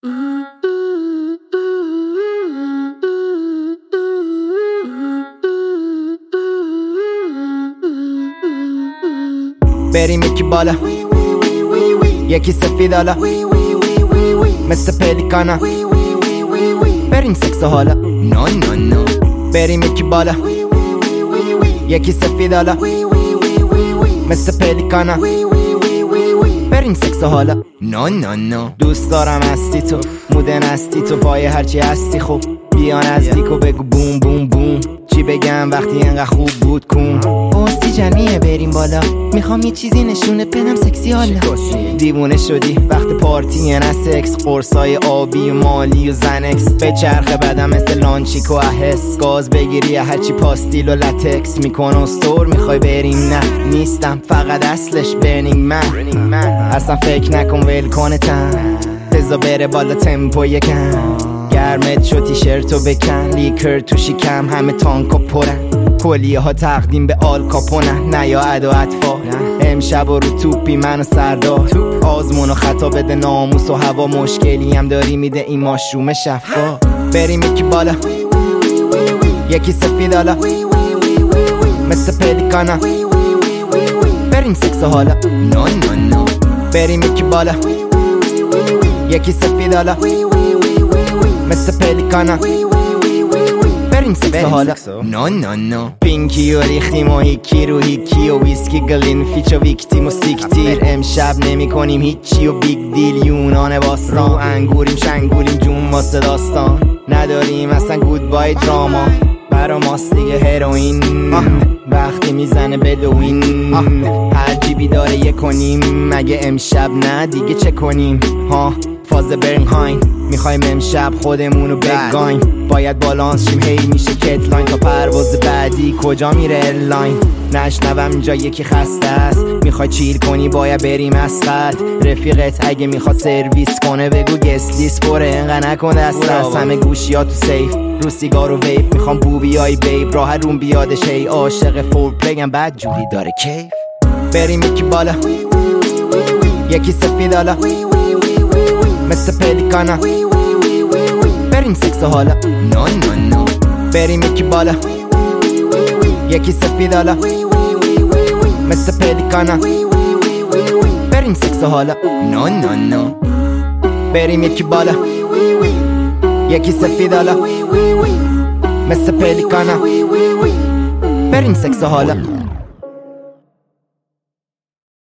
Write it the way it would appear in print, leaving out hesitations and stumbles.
بریم یکی بالا یکی سفید حالا مثل پلیکانا بریم سکس حالا نو نو نو بریم یکی بالا یکی سفید حالا مثل پلیکانا بریم سکس حالا نو نو نو دوست دارم هستی تو موده نستی تو پای هرچی هستی خوب بیا نزدیک و بگو بوم بوم بوم چی بگم وقتی اینقدر خوب بود کن پستی جمعیه بریم بالا میخوام یه چیزی نشونه بدم سکسی حالا دیوونه شدی وقت پارتی نه سکس قرصای آبی و مالی و زنکس به چرخ بدم مثل لانچیکو احس گاز بگیری هرچی پاستیل و لاتکس میکنه استور میخوای بریم نه نیستم فقط اصلش برنینگ من اصلا فکر نکن ول کنتم بزا بره بالا تمپو یکم گرمت شو تیشرتو بکن لیکر تو شکم همه تانکا پرن کلیه ها تقدیم به آل کاپونن نه یا عد و اطفال امشب و رو توپی من و سردار آزمون و خطا بده ناموس و هوا مشکلی هم داری میده این ماشروم شفا بریم یکی بالا یکی سفید حالا مثل پلیکانا بریم سکس حالا نو نو نو بریم یکی بالا یکی سفید حالا مثل پلیکانا بریم سکس حالا نو نو نو پینکی و ریختیم و هیکی رو هیکی و ویسکی گلین فیچ و ویکتیم و سیکتیر امشب نمی کنیم هیچی و بیگ دیل یونان باستان رو انگوریم شنگولیم جون واسه داستان نداریم اصلا گودبای دراما برا ماست دیگه هروئین وقتی میزنه بدوین هر جیبی داره یک کنیم مگه امشب نه دیگه چه کنیم ها فاز برنگهاین میخوایم امشب خودمونو بگایم باید بالانس شیم هی میشه کتلاین تا پرواز بعدی کجا میره ایرلاین نشنوم اینجا یکی خسته است میخوای چیل کنی باید بریم اسقط رفیقت اگه میخواد سرویس کنه بگو گست لیست پره انقدر نکن دست از همه گوشیاتو سیف رو سیگار و ویپ میخوام بوبیای بیب راه روم بیادش هی عاشق فور پلیم بد جوری داره کیف بریم یکی بالا یکی سفید حالا مثل پلیکانا بریم سکس حالا نو نو نو بریم یکی بالا یکی سفید حالا مثل پلیکانا بریم سکس حالا نو نو نو بریم یکی بالا یکی سفید حالا مثل پلیکانا بریم سکس حالا